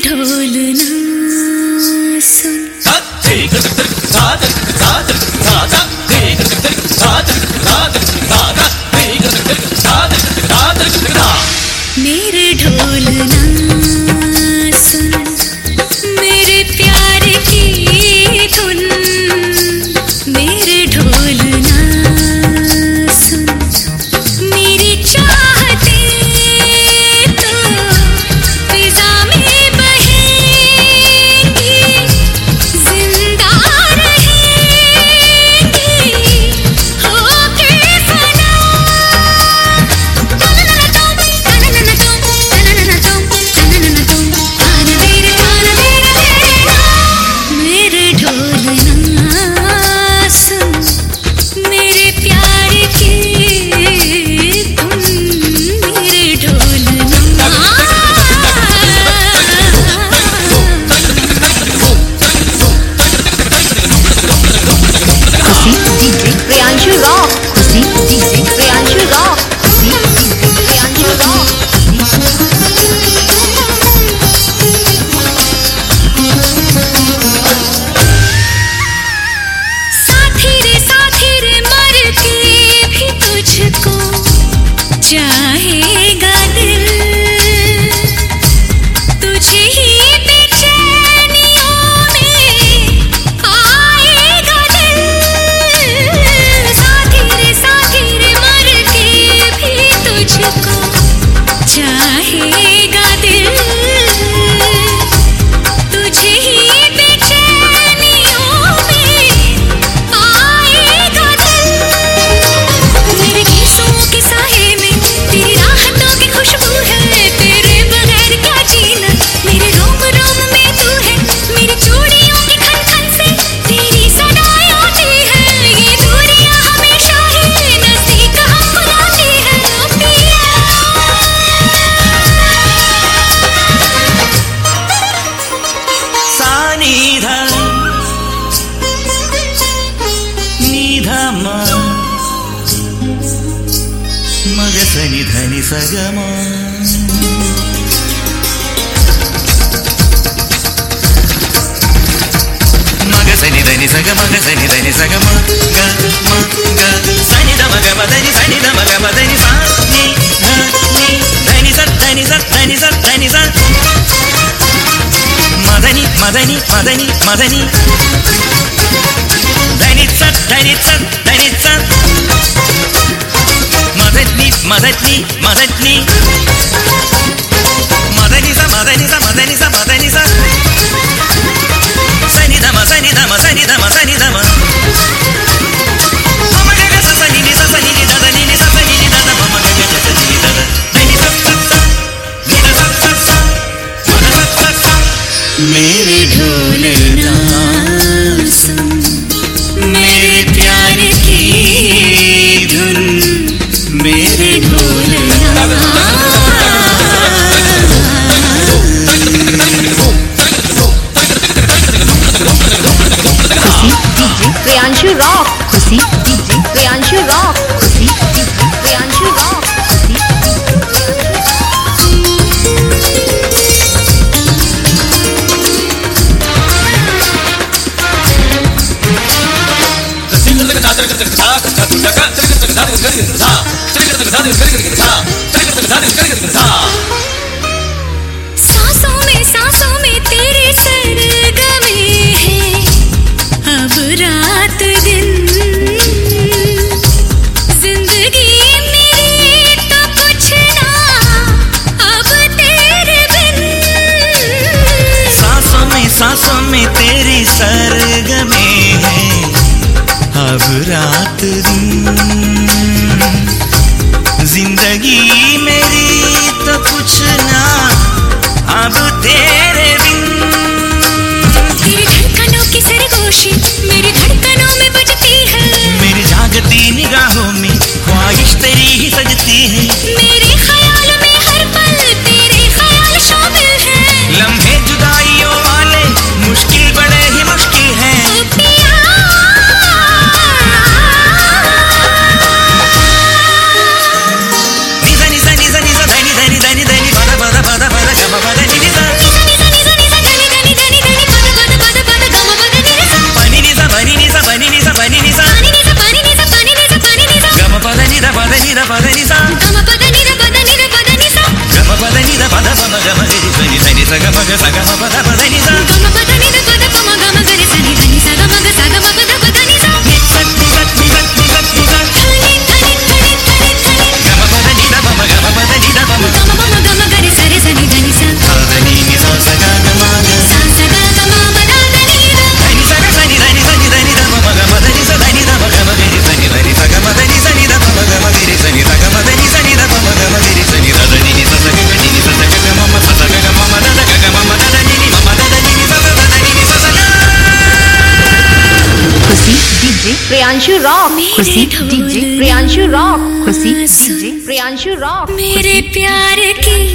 ढोल ना सुन। मेरे ढोल ना सुन, मेरे प्यार की धुन। मेरे ढोल ना सुन, मेरी चाहते तो फिजा में बहेंगी, जिंदा रहेंगी होके फना। मेरे ढोल ना सुन, मेरे प्यार की धुन। मेरे ढोल ना DJ Priyanshu Rock, DJ Priyanshu Rock, DJ Priyanshu Rock. साथी रे मर के भी तुझको चाहेगा दिल। तुझे ही बेचैनियों में आएगा दिल। साथी रे मर के भी तुझको चाहेगा दिल। तुझे ही बेचैनियों में आएगा दिल। मेरे गीतों के साए में तेरी राहतों की खुशबू है। तेरे बगैर क्या जीना, मेरे रोम रोम में तू है। मेरी चूड़ियों की खन खन से तेरी सदाएं आती है। ये दूरियां हमेशा ही नजदीक हमको लाती है। ओ पिया सानिधा निधमा मग सनि धनि सगमा। मग सनि धनि सग मग सनि धनि सगमा ग म ग सनि ध मग मदनि सनि ध मग मदनि सा नि ध नि धनि स धनि स धनि स धनि स मदनि मदनि मदनि मदनि धनि स धनि स धनि स मदनि मदनि मदनि मदनि स मदनि स मदनि स मदनि स सनि ध म सनि ध म सनि ध म सनि ध म मम ग ग स सनि नि स सनि नि ध ध नि नि स सनि नि ध ध मम ग ग स सनि नि ध ध धनि स स स नि ध स स स म ध स स स। मेरे ढोल ना सुन, मेरे प्यार की धुन। मेरे ढोल ना DJ Priyanshu Rock, DJ Priyanshu Rock, DJ Priyanshu Rock. सांसों में तेरे सरगमे हैं अब रात दिन। जिंदगी मेरी तो कुछ ना अब तेरे बिन। सांसों में तेरी सरगमे है अब रात दिन। जिंदगी मेरी तो कुछ ना अब तेरे बिन। तेरी धड़कनों की सरगोशी मेरी धड़कनों में बजती है। मेरी जागती निगाहों में ख्वाहिश तेरी ही सजती है। मेरे ख्याल में हर पल तेरे ख्याल शामिल है। लम्हे जुदाइयों वाले मुश्किल बड़े ही मुश्किल हैं। ओ पिया नि सा नि सा नि सा नि सा धनि धनि धनि धनि पद पद पद पद ग म पद नि सा। प्रियांशु रॉक खुशी ढोल DJ Priyanshu rock Khushi DJ Priyanshu rock मेरे प्यार की